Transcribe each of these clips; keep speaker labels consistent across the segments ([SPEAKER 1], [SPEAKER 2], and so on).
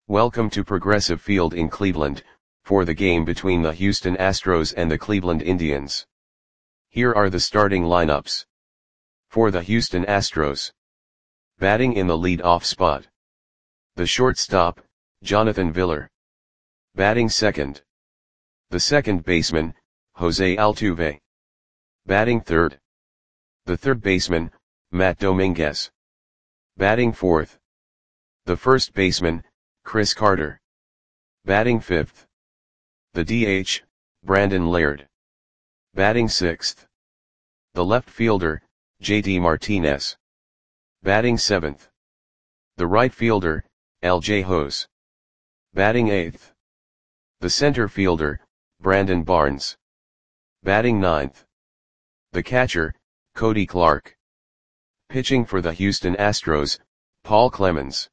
[SPEAKER 1] Welcome to Progressive Field in Cleveland, for the game between the Houston Astros and the Cleveland Indians. Here are the starting lineups. For the Houston Astros. Batting in the lead-off spot. The shortstop, Jonathan Villar. Batting second. The second baseman, Jose Altuve. Batting third. The third baseman, Matt Dominguez. Batting fourth. The first baseman, Chris Carter. Batting fifth. The DH, Brandon Laird. Batting sixth. The left fielder, JD Martinez. Batting seventh. The right fielder, LJ Hose. Batting eighth. The center fielder, Brandon Barnes. Batting ninth. The catcher, Cody Clark. Pitching for the Houston Astros, Paul Clemens.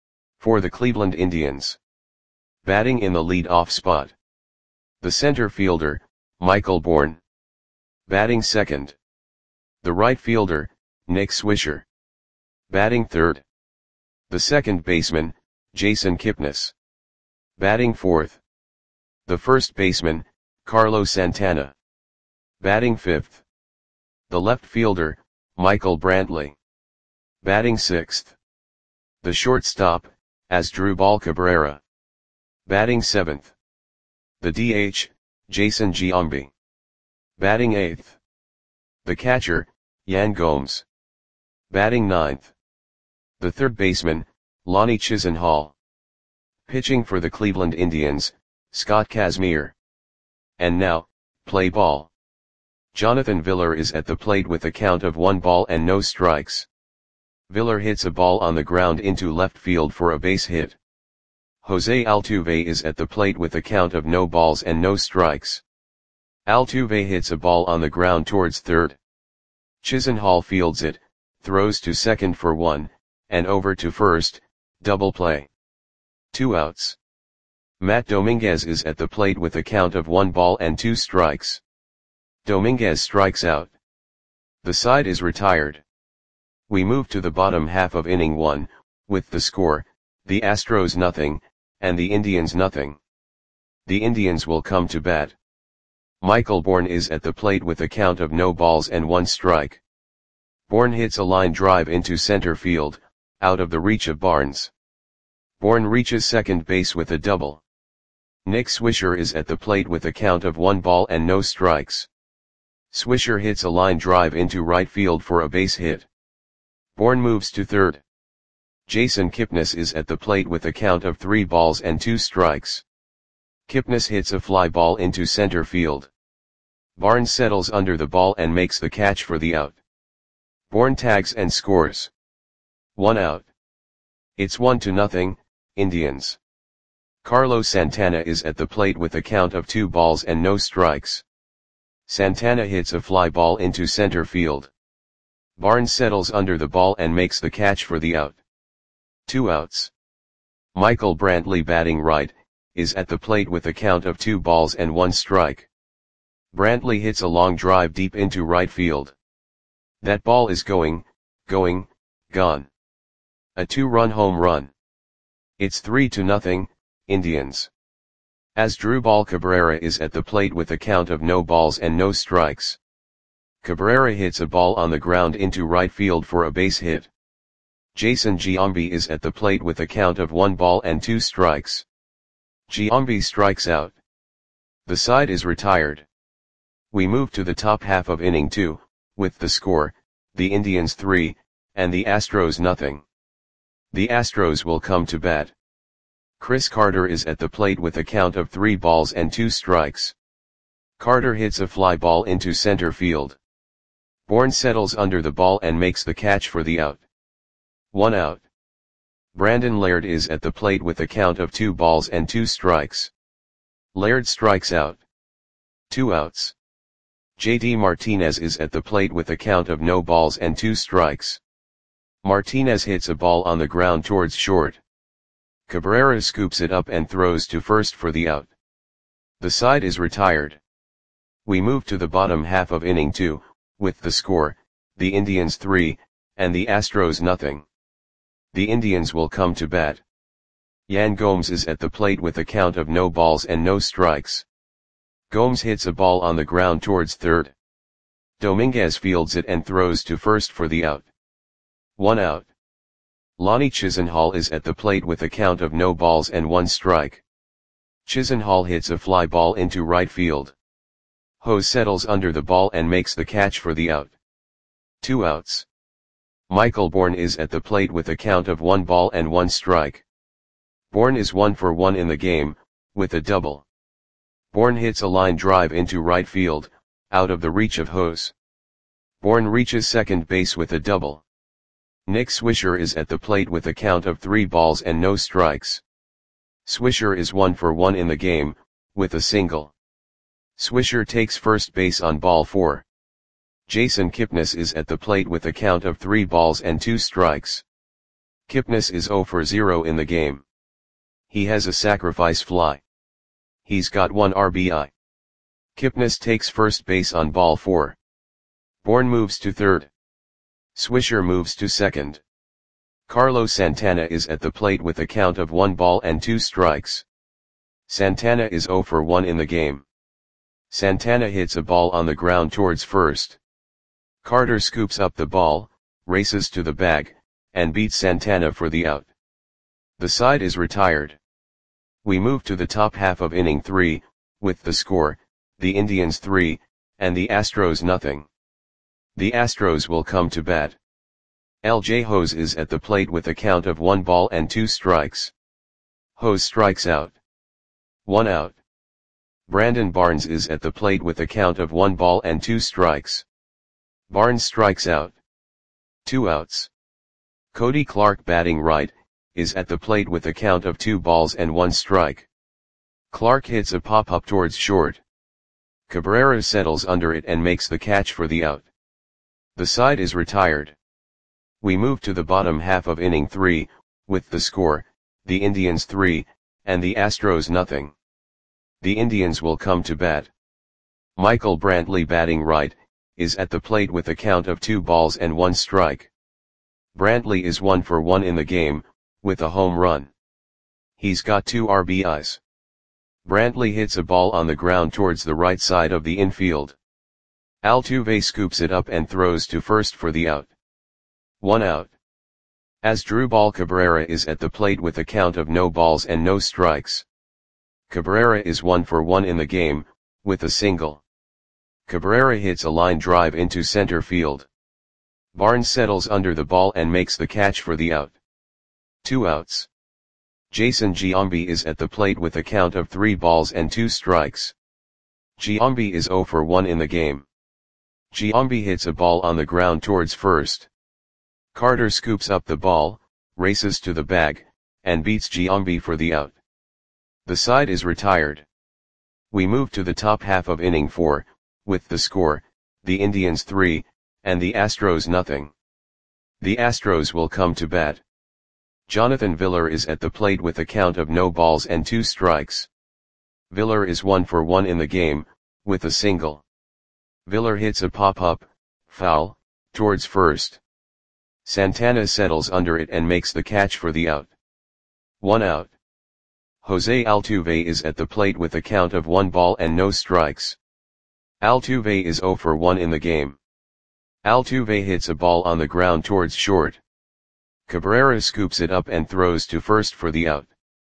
[SPEAKER 1] For the Cleveland Indians. Batting in the lead-off spot. The center fielder, Michael Bourn. Batting second. The right fielder, Nick Swisher. Batting third. The second baseman, Jason Kipnis. Batting fourth. The first baseman, Carlos Santana. Batting fifth. The left fielder, Michael Brantley. Batting sixth. The shortstop, Asdrubal Cabrera. Batting seventh. The DH, Jason Giambi. Batting eighth. The catcher, Yan Gomes. Batting ninth. The third baseman, Lonnie Chisenhall. Pitching for the Cleveland Indians, Scott Kazmir. And now, play ball. Jonathan Villar is at the plate with a count of 1 ball and no strikes. Villar hits a ball on the ground into left field for a base hit. Jose Altuve is at the plate with a count of no balls and no strikes. Altuve hits a ball on the ground towards third. Chisenhall fields it, throws to second for 1, and over to first, double play. 2 outs. Matt Dominguez is at the plate with a count of 1 ball and 2 strikes. Dominguez strikes out. The side is retired. We move to the bottom half of inning 1, with the score, the Astros nothing, and the Indians nothing. The Indians will come to bat. Michael Bourn is at the plate with a count of no balls and 1 strike. Bourn hits a line drive into center field, out of the reach of Barnes. Bourn reaches second base with a double. Nick Swisher is at the plate with a count of 1 ball and no strikes. Swisher hits a line drive into right field for a base hit. Bourn moves to third. Jason Kipnis is at the plate with a count of 3 balls and 2 strikes. Kipnis hits a fly ball into center field. Barnes settles under the ball and makes the catch for the out. Bourn tags and scores. 1 out. It's 1-0, Indians. Carlos Santana is at the plate with a count of 2 balls and no strikes. Santana hits a fly ball into center field. Barnes settles under the ball and makes the catch for the out. 2 outs. Michael Brantley batting right, is at the plate with a count of 2 balls and 1 strike. Brantley hits a long drive deep into right field. That ball is gone. A 2-run home run. It's 3-0, Indians. Asdrubal Cabrera is at the plate with a count of no balls and no strikes. Cabrera hits a ball on the ground into right field for a base hit. Jason Giambi is at the plate with a count of 1 ball and 2 strikes. Giambi strikes out. The side is retired. We move to the top half of inning 2, with the score, the Indians 3, and the Astros nothing. The Astros will come to bat. Chris Carter is at the plate with a count of 3 balls and 2 strikes. Carter hits a fly ball into center field. Bourne settles under the ball and makes the catch for the out. 1 out. Brandon Laird is at the plate with a count of 2 balls and 2 strikes. Laird strikes out. 2 outs. JD Martinez is at the plate with a count of no balls and 2 strikes. Martinez hits a ball on the ground towards short. Cabrera scoops it up and throws to first for the out. The side is retired. We move to the bottom half of inning 2, with the score, the Indians 3, and the Astros nothing. The Indians will come to bat. Yan Gomes is at the plate with a count of no balls and no strikes. Gomes hits a ball on the ground towards third. Dominguez fields it and throws to first for the out. 1 out. Lonnie Chisenhall is at the plate with a count of no balls and 1 strike. Chisenhall hits a fly ball into right field. Ho settles under the ball and makes the catch for the out. 2 outs. Michael Bourne is at the plate with a count of 1 ball and 1 strike. Bourne is 1 for 1 in the game, with a double. Bourne hits a line drive into right field, out of the reach of Hose. Bourne reaches second base with a double. Nick Swisher is at the plate with a count of 3 balls and no strikes. Swisher is 1 for 1 in the game, with a single. Swisher takes first base on ball 4. Jason Kipnis is at the plate with a count of 3 balls and 2 strikes. Kipnis is 0 for 0 in the game. He has a sacrifice fly. He's got 1 RBI. Kipnis takes first base on ball 4. Bourne moves to third. Swisher moves to second. Carlos Santana is at the plate with a count of 1 ball and 2 strikes. Santana is 0 for 1 in the game. Santana hits a ball on the ground towards first. Carter scoops up the ball, races to the bag, and beats Santana for the out. The side is retired. We move to the top half of inning 3, with the score, the Indians 3, and the Astros nothing. The Astros will come to bat. L.J. Hose is at the plate with a count of 1 ball and 2 strikes. Hose strikes out. 1 out. Brandon Barnes is at the plate with a count of 1 ball and 2 strikes. Barnes strikes out. 2 outs. Cody Clark batting right, is at the plate with a count of 2 balls and 1 strike. Clark hits a pop-up towards short. Cabrera settles under it and makes the catch for the out. The side is retired. We move to the bottom half of inning 3, with the score, the Indians 3, and the Astros nothing. The Indians will come to bat. Michael Brantley batting right, is at the plate with a count of 2 balls and 1 strike. Brantley is 1 for 1 in the game, with a home run. He's got 2 RBIs. Brantley hits a ball on the ground towards the right side of the infield. Altuve scoops it up and throws to first for the out. 1 out. Asdrubal Cabrera is at the plate with a count of no balls and no strikes. Cabrera is 1 for 1 in the game, with a single. Cabrera hits a line drive into center field. Barnes settles under the ball and makes the catch for the out. 2 outs. Jason Giambi is at the plate with a count of 3 balls and 2 strikes. Giambi is 0 for 1 in the game. Giambi hits a ball on the ground towards first. Carter scoops up the ball, races to the bag, and beats Giambi for the out. The side is retired. We move to the top half of inning 4, with the score, the Indians 3, and the Astros nothing. The Astros will come to bat. Jonathan Villar is at the plate with a count of no balls and 2 strikes. Villar is 1 for 1 in the game, with a single. Villar hits a pop-up, foul, towards first. Santana settles under it and makes the catch for the out. 1 out. Jose Altuve is at the plate with a count of 1 ball and no strikes. Altuve is 0 for 1 in the game. Altuve hits a ball on the ground towards short. Cabrera scoops it up and throws to first for the out.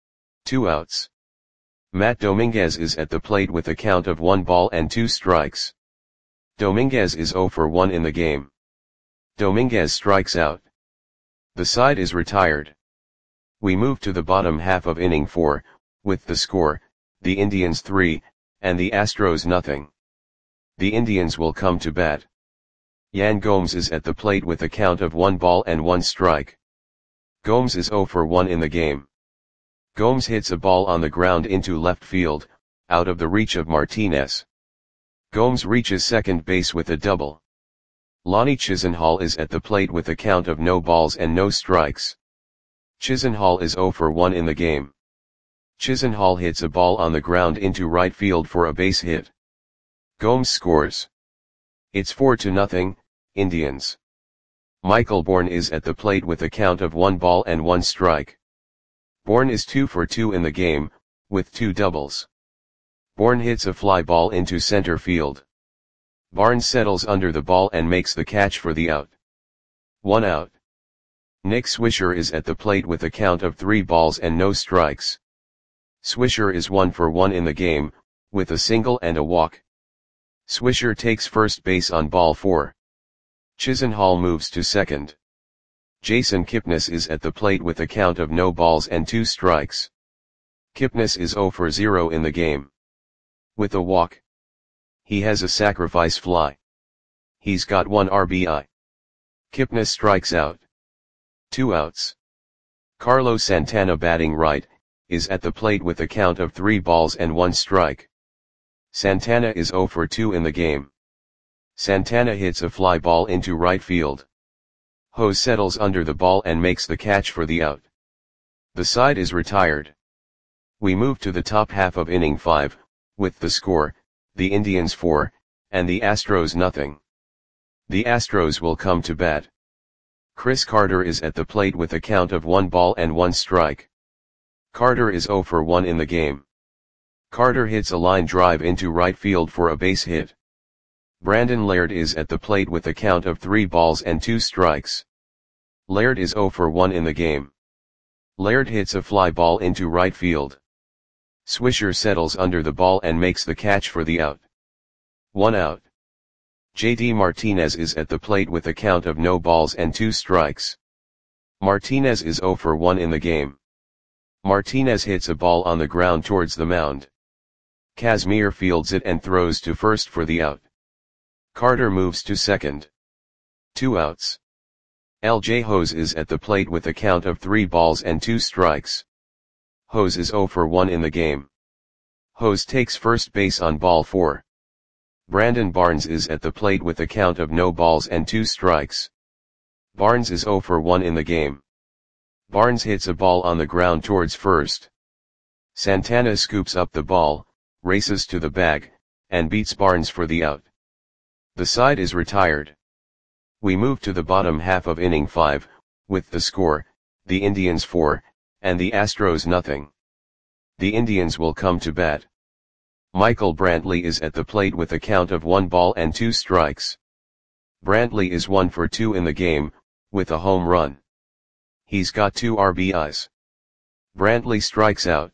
[SPEAKER 1] 2 outs. Matt Dominguez is at the plate with a count of 1 ball and 2 strikes. Dominguez is 0 for 1 in the game. Dominguez strikes out. The side is retired. We move to the bottom half of inning 4, with the score, the Indians 3, and the Astros nothing. The Indians will come to bat. Yan Gomes is at the plate with a count of 1 ball and 1 strike. Gomes is 0 for 1 in the game. Gomes hits a ball on the ground into left field, out of the reach of Martinez. Gomes reaches second base with a double. Lonnie Chisenhall is at the plate with a count of no balls and no strikes. Chisenhall is 0 for 1 in the game. Chisenhall hits a ball on the ground into right field for a base hit. Gomes scores. It's 4-0, Indians. Michael Bourne is at the plate with a count of 1 ball and 1 strike. Bourne is 2 for 2 in the game, with 2 doubles. Bourne hits a fly ball into center field. Barnes settles under the ball and makes the catch for the out. 1 out. Nick Swisher is at the plate with a count of 3 balls and no strikes. Swisher is 1 for 1 in the game, with a single and a walk. Swisher takes first base on ball 4. Chisenhall moves to second. Jason Kipnis is at the plate with a count of no balls and 2 strikes. Kipnis is 0 for 0 in the game. With a walk. He has a sacrifice fly. He's got 1 RBI. Kipnis strikes out. 2 outs. Carlos Santana, batting right, is at the plate with a count of 3 balls and 1 strike. Santana is 0 for 2 in the game. Santana hits a fly ball into right field. Hose settles under the ball and makes the catch for the out. The side is retired. We move to the top half of inning 5, with the score, the Indians 4, and the Astros nothing. The Astros will come to bat. Chris Carter is at the plate with a count of 1 ball and 1 strike. Carter is 0 for 1 in the game. Carter hits a line drive into right field for a base hit. Brandon Laird is at the plate with a count of 3 balls and 2 strikes. Laird is 0 for 1 in the game. Laird hits a fly ball into right field. Swisher settles under the ball and makes the catch for the out. 1 out. JD Martinez is at the plate with a count of no balls and 2 strikes. Martinez is 0 for 1 in the game. Martinez hits a ball on the ground towards the mound. Kazmir fields it and throws to first for the out. Carter moves to second. 2 outs. LJ Hose is at the plate with a count of 3 balls and 2 strikes. Hose is 0 for 1 in the game. Hose takes first base on ball 4. Brandon Barnes is at the plate with a count of no balls and 2 strikes. Barnes is 0 for 1 in the game. Barnes hits a ball on the ground towards first. Santana scoops up the ball, races to the bag, and beats Barnes for the out. The side is retired. We move to the bottom half of inning 5, with the score, the Indians 4, and the Astros nothing. The Indians will come to bat. Michael Brantley is at the plate with a count of 1 ball and 2 strikes. Brantley is 1 for 2 in the game, with a home run. He's got 2 RBIs. Brantley strikes out.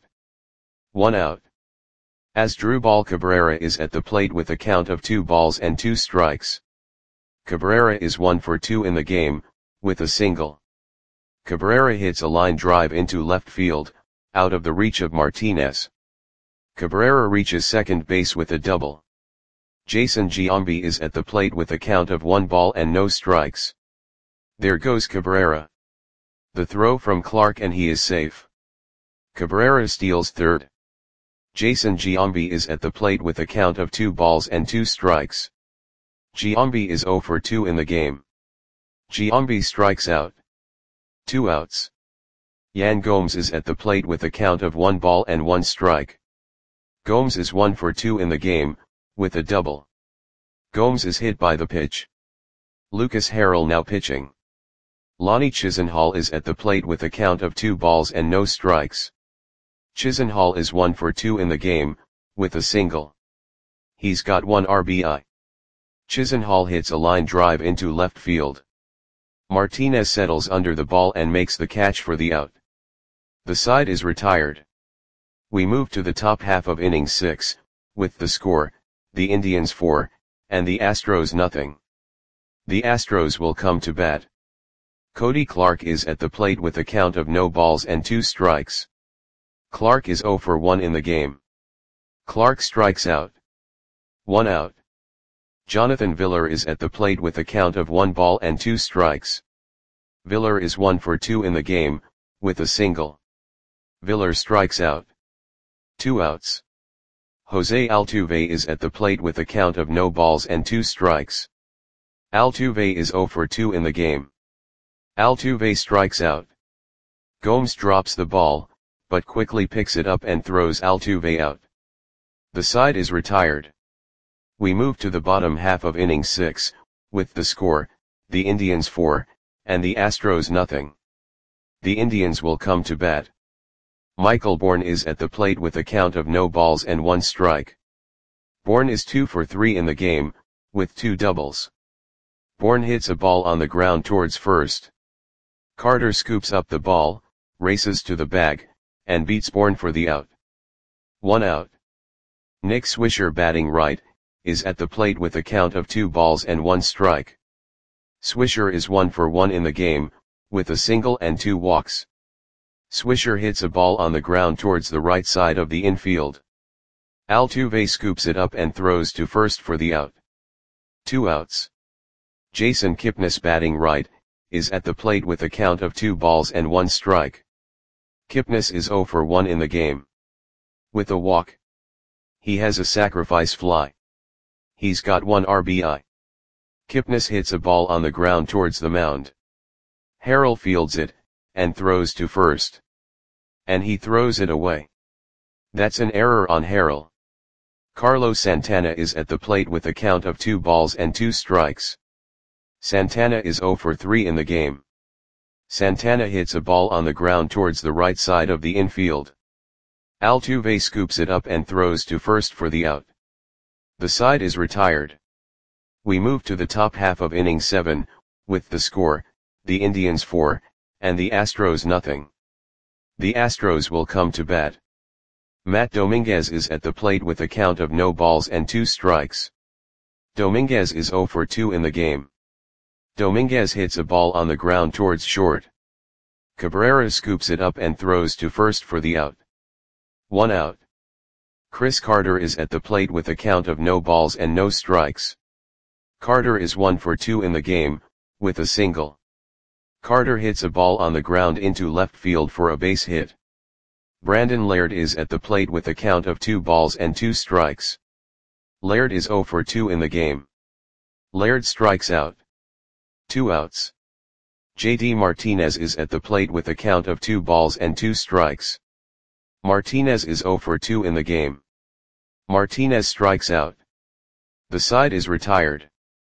[SPEAKER 1] 1 out. Asdrubal Cabrera is at the plate with a count of 2 balls and 2 strikes. Cabrera is 1 for 2 in the game, with a single. Cabrera hits a line drive into left field, out of the reach of Martinez. Cabrera reaches second base with a double. Jason Giambi is at the plate with a count of 1 ball and no strikes. There goes Cabrera. The throw from Clark and he is safe. Cabrera steals third. Jason Giambi is at the plate with a count of 2 balls and 2 strikes. Giambi is 0 for 2 in the game. Giambi strikes out. 2 outs. Yan Gomes is at the plate with a count of 1 ball and 1 strike. Gomes is 1 for 2 in the game, with a double. Gomes is hit by the pitch. Lucas Harrell now pitching. Lonnie Chisenhall is at the plate with a count of 2 balls and no strikes. Chisenhall is 1 for 2 in the game, with a single. He's got 1 RBI. Chisenhall hits a line drive into left field. Martinez settles under the ball and makes the catch for the out. The side is retired. We move to the top half of inning 6, with the score, the Indians 4, and the Astros nothing. The Astros will come to bat. Cody Clark is at the plate with a count of no balls and 2 strikes. Clark is 0 for 1 in the game. Clark strikes out. 1 out. Jonathan Villar is at the plate with a count of 1 ball and 2 strikes. Villar is 1 for 2 in the game, with a single. Villar strikes out. 2 outs. Jose Altuve is at the plate with a count of no balls and 2 strikes. Altuve is 0 for 2 in the game. Altuve strikes out. Gomes drops the ball, but quickly picks it up and throws Altuve out. The side is retired. We move to the bottom half of inning 6, with the score, the Indians 4, and the Astros nothing. The Indians will come to bat. Michael Bourne is at the plate with a count of no balls and 1 strike. Bourne is 2 for 3 in the game, with 2 doubles. Bourne hits a ball on the ground towards first. Carter scoops up the ball, races to the bag, and beats Bourne for the out. 1 out. Nick Swisher, batting right, is at the plate with a count of 2 balls and 1 strike. Swisher is 1 for 1 in the game, with a single and 2 walks. Swisher hits a ball on the ground towards the right side of the infield. Altuve scoops it up and throws to first for the out. 2 outs. Jason Kipnis, batting right, is at the plate with a count of 2 balls and 1 strike. Kipnis is 0 for 1 in the game. With a walk. He has a sacrifice fly. He's got 1 RBI. Kipnis hits a ball on the ground towards the mound. Harrell fields it, and throws to first. And he throws it away. That's an error on Harrell. Carlos Santana is at the plate with a count of 2 balls and 2 strikes. Santana is 0 for 3 in the game. Santana hits a ball on the ground towards the right side of the infield. Altuve scoops it up and throws to first for the out. The side is retired. We move to the top half of inning 7, with the score, the Indians 4, and the Astros nothing. The Astros will come to bat. Matt Dominguez is at the plate with a count of no balls and 2 strikes. Dominguez is 0 for 2 in the game. Dominguez hits a ball on the ground towards short. Cabrera scoops it up and throws to first for the out. 1 out. Chris Carter is at the plate with a count of no balls and no strikes. Carter is 1 for 2 in the game, with a single. Carter hits a ball on the ground into left field for a base hit. Brandon Laird is at the plate with a count of 2 balls and 2 strikes. Laird is 0 for 2 in the game. Laird strikes out. 2 outs. JD Martinez is at the plate with a count of 2 balls and 2 strikes. Martinez is 0 for 2 in the game. Martinez strikes out. The side is retired.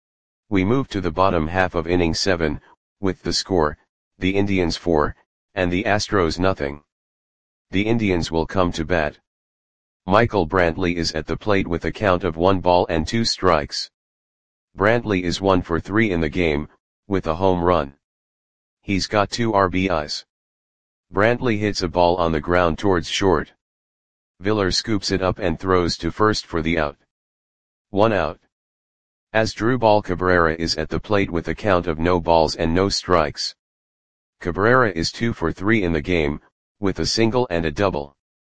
[SPEAKER 1] We move to the bottom half of inning 7, with the score, the Indians 4, and the Astros nothing. The Indians will come to bat. Michael Brantley is at the plate with a count of 1 ball and 2 strikes. Brantley is 1 for 3 in the game, with a home run. He's got 2 RBIs. Brantley hits a ball on the ground towards short. Villar scoops it up and throws to first for the out. 1 out. Asdrubal Cabrera is at the plate with a count of no balls and no strikes. Cabrera is 2 for 3 in the game, with a single and a double.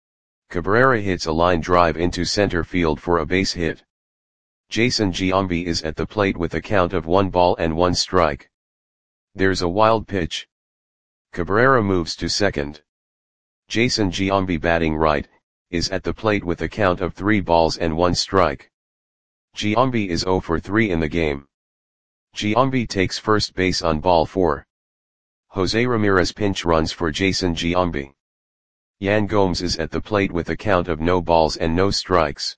[SPEAKER 1] Cabrera hits a line drive into center field for a base hit. Jason Giambi is at the plate with a count of 1 ball and 1 strike. There's a wild pitch. Cabrera moves to second. Jason Giambi, batting right, is at the plate with a count of 3 balls and 1 strike. Giambi is 0 for 3 in the game. Giambi takes first base on ball 4. Jose Ramirez pinch runs for Jason Giambi. Yan Gomes is at the plate with a count of no balls and no strikes.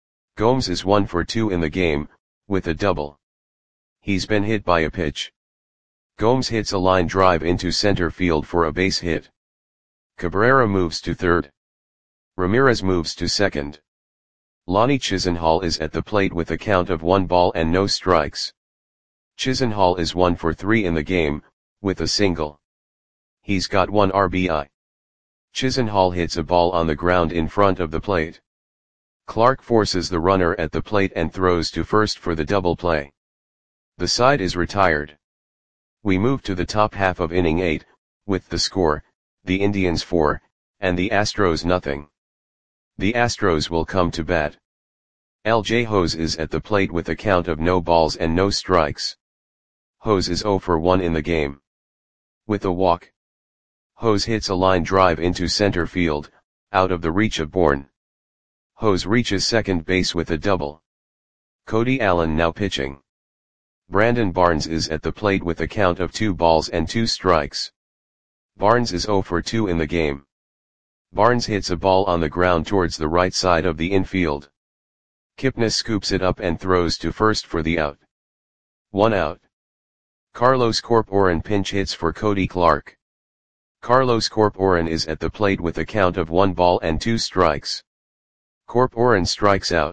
[SPEAKER 1] Gomes is 1 for 2 in the game, with a double. He's been hit by a pitch. Gomes hits a line drive into center field for a base hit. Cabrera moves to third. Ramirez moves to second. Lonnie Chisenhall is at the plate with a count of 1 ball and no strikes. Chisenhall is 1 for 3 in the game, with a single. He's got 1 RBI. Chisenhall hits a ball on the ground in front of the plate. Clark forces the runner at the plate and throws to first for the double play. The side is retired. We move to the top half of inning 8, with the score, the Indians 4, and the Astros nothing. The Astros will come to bat. LJ Hose is at the plate with a count of no balls and no strikes. Hose is 0 for 1 in the game. With a walk. Hose hits a line drive into center field, out of the reach of Bourne. Hose reaches second base with a double. Cody Allen now pitching. Brandon Barnes is at the plate with a count of 2 balls and 2 strikes. Barnes is 0 for 2 in the game. Barnes hits a ball on the ground towards the right side of the infield. Kipnis scoops it up and throws to first for the out. 1 out. Carlos Corporan pinch hits for Cody Clark. Carlos Corporan is at the plate with a count of 1 ball and 2 strikes. Corporan strikes out.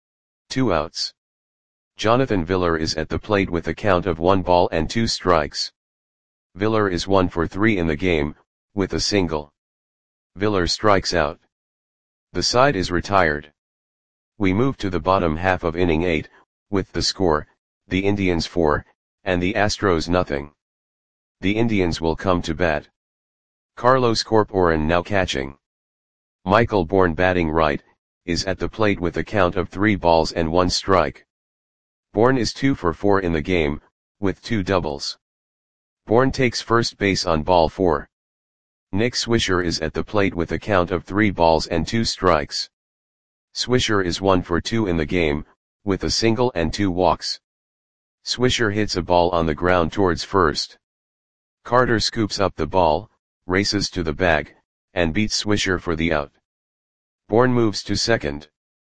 [SPEAKER 1] 2 outs. Jonathan Villar is at the plate with a count of 1 ball and 2 strikes. Villar is 1 for 3 in the game, with a single. Villar strikes out. The side is retired. We move to the bottom half of inning 8, with the score, the Indians 4, and the Astros nothing. The Indians will come to bat. Carlos Corporan now catching. Michael Bourne batting right, is at the plate with a count of 3 balls and 1 strike. Bourne is 2 for 4 in the game, with 2 doubles. Bourne takes first base on ball 4. Nick Swisher is at the plate with a count of 3 balls and 2 strikes. Swisher is 1 for 2 in the game, with a single and 2 walks. Swisher hits a ball on the ground towards first. Carter scoops up the ball, races to the bag, and beats Swisher for the out. Bourne moves to second.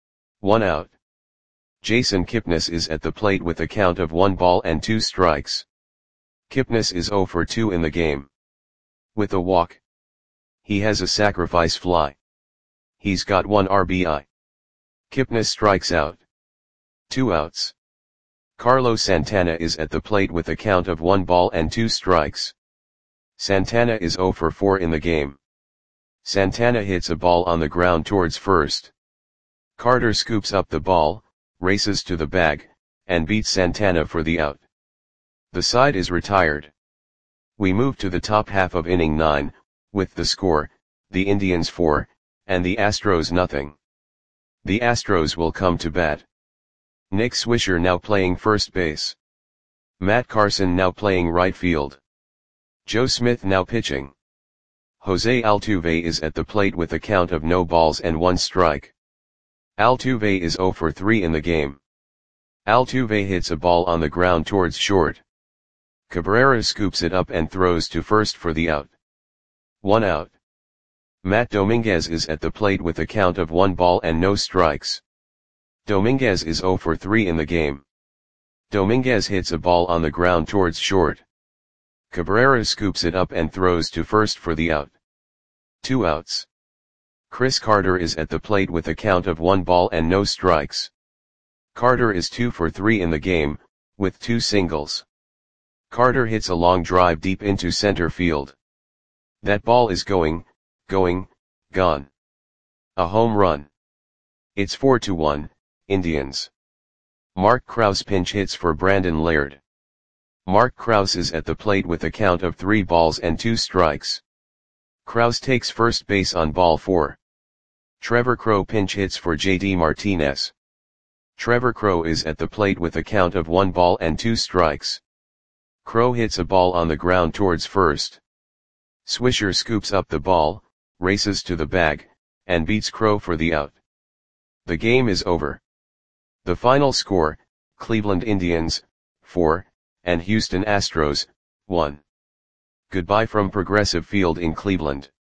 [SPEAKER 1] 1 out. Jason Kipnis is at the plate with a count of 1 ball and 2 strikes. Kipnis is 0 for 2 in the game. With a walk. He has a sacrifice fly. He's got 1 RBI. Kipnis strikes out. 2 outs. Carlos Santana is at the plate with a count of 1 ball and 2 strikes. Santana is 0 for 4 in the game. Santana hits a ball on the ground towards first. Carter scoops up the ball, races to the bag, and beats Santana for the out. The side is retired. We move to the top half of inning 9, with the score, the Indians 4, and the Astros nothing. The Astros will come to bat. Nick Swisher now playing first base. Matt Carson now playing right field. Joe Smith now pitching. Jose Altuve is at the plate with a count of no balls and 1 strike. Altuve is 0 for 3 in the game. Altuve hits a ball on the ground towards short. Cabrera scoops it up and throws to first for the out. 1 out. Matt Dominguez is at the plate with a count of 1 ball and no strikes. Dominguez is 0 for 3 in the game. Dominguez hits a ball on the ground towards short. Cabrera scoops it up and throws to first for the out. 2 outs. Chris Carter is at the plate with a count of 1 ball and no strikes. Carter is 2 for 3 in the game, with 2 singles. Carter hits a long drive deep into center field. That ball is gone. A home run. It's 4-1, Indians. Mark Krause pinch hits for Brandon Laird. Mark Krause is at the plate with a count of 3 balls and 2 strikes. Krause takes first base on ball 4. Trevor Crowe pinch hits for JD Martinez. Trevor Crowe is at the plate with a count of 1 ball and 2 strikes. Crowe hits a ball on the ground towards first. Swisher scoops up the ball, races to the bag, and beats Crowe for the out. The game is over. The final score, Cleveland Indians, 4, and Houston Astros, 1. Goodbye from Progressive Field in Cleveland.